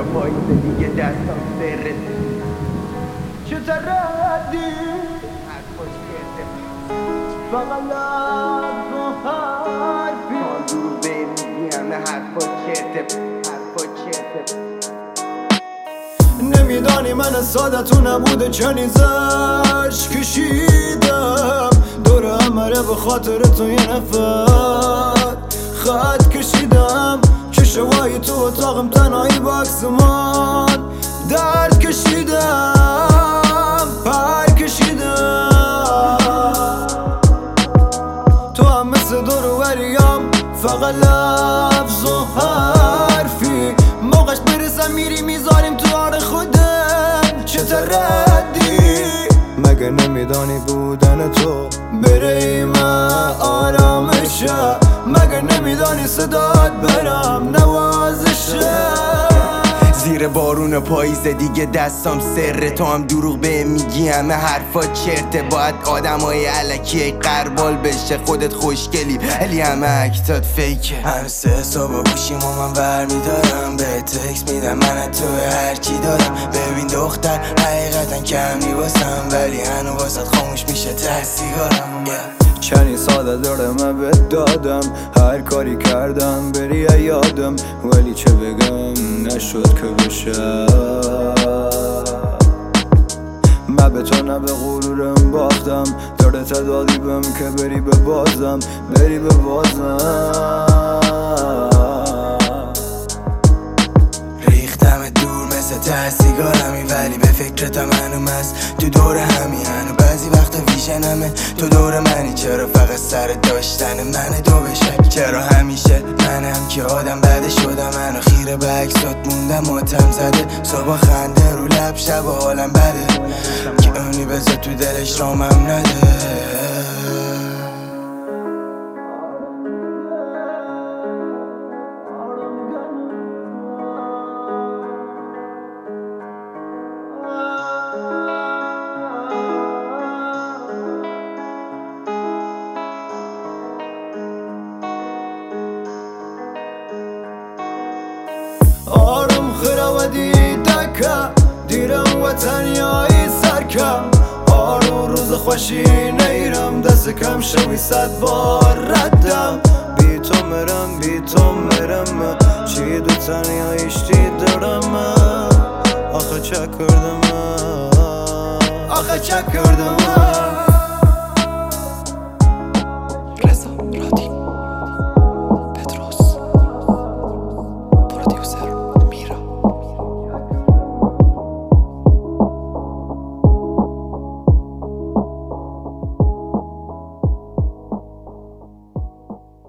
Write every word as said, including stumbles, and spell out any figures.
پاییزه دیگه دستم سره چه تردی حرفاش کرده فقط لب و حرفی تا دور بمیگی همه حرفا کرده حرفا کرده نمیدانی من ساده تو نبوده چنیزش کشیدم دور همره به خاطر تو یه نفر خط کشیدم که شوای تو اتاقم تنهایی باکسمان درد کشیدم پر کشیدم تو هم مثل درووریم فقط لفظ و حرفی موقعش برسم میری میذاریم تو آر خودم چه تردی مگه نمیدانی بودن تو بره من آرامشه مگه نمیدانی صدات برم نوازشه زیر بارون پاییزه دیگه دستم سره تو هم دروغ به میگی همه حرفا چرته باید آدم های علکی قربال بشه خودت خوشگلی ولی همه اکتات فیکه همه سه حسابا گوشیم و من برمیدارم به تکس میدم من تو هرچی دارم ببین دختر حقیقتا کمی واسم ولی هنو واسد خاموش میشه ته سیگارم چنین ساده داره من بهت دادم هر کاری کردم بری یادم ولی چه بگم نشد که بشه من به تو نه به غرورم باختم داره تدادی بهم که بری به بازم بری به بازم ریختم دور مثل ته سیگارمی ولی به فکرتم هنوم هست تو دور همی هنو بعضی وقتا ویژنمه تو دور منی چرا فقط سر داشتن من دو بشه چرا همیشه منم که آدم بده شدم منو خیره به عکسات موندم ماتم زده صبح خنده رو لب شب و حالم بده که اونی بذار تو دلش رامم نده آرام خراودی دکا دیرم و تنیایی سرکم آرو روز خوشی نیرم دست کم شوی صد بار ردم بی تو مرم بی تو مرم چی دو تنیاییش دارم آخه چه کردم آخه چه کردم